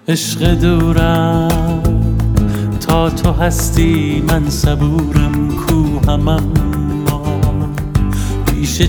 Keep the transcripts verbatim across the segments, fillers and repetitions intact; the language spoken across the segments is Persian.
عشق دورم تا تو هستی من صبورم کوهم، اما پیش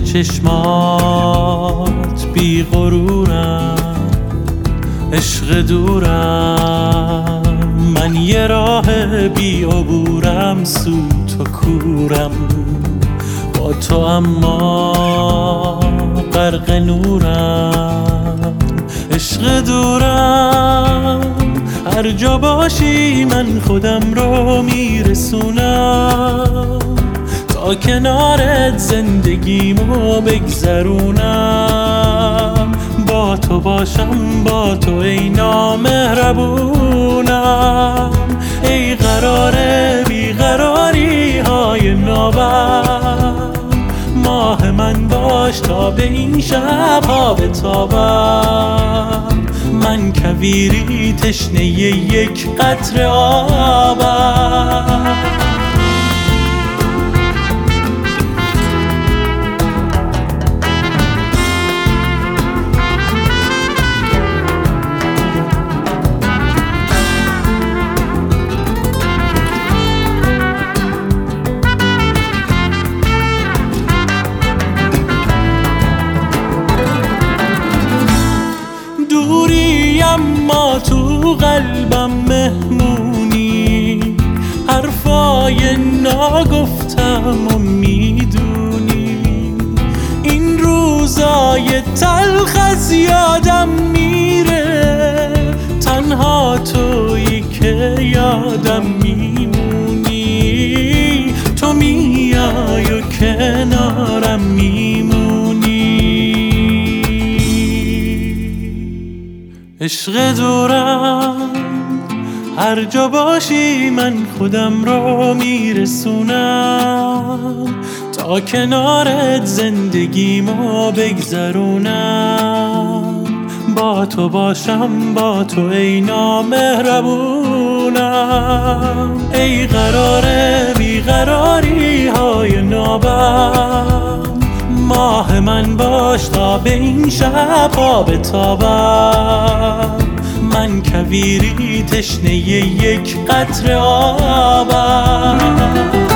چشمات بی غرورم. عشق دورم من یه راه بی عبورم، سو تو کورم با تو اما غرق نورم. عشق دورم هر جا باشی من خودم رو میرسونم، تا کنارت زندگیمو بگذرونم. با تو باشم با تو ای نامهربونم، ای قرار بیقراری های نابم. ماه من باش تا به این شب ها بتابم، من کویری تشنه یک قطره آبم. دوری اما تو قلبم مهمونی، حرفای ناگفتم و میدونی. این روزای تلخ از یادم میره، تنها تویی که یادم میمونی. تو میای و کنارم میمونی. عشق دورم هر جا باشی من خودم رو میرسونم، تا کنارت زندگیمو بگذرونم. با تو باشم با تو ای نامهربونم، ای قرار بیقراری های نابم. ماه من باش تا به این شب ها بتابم، من کویری تشنه یک قطره آبم.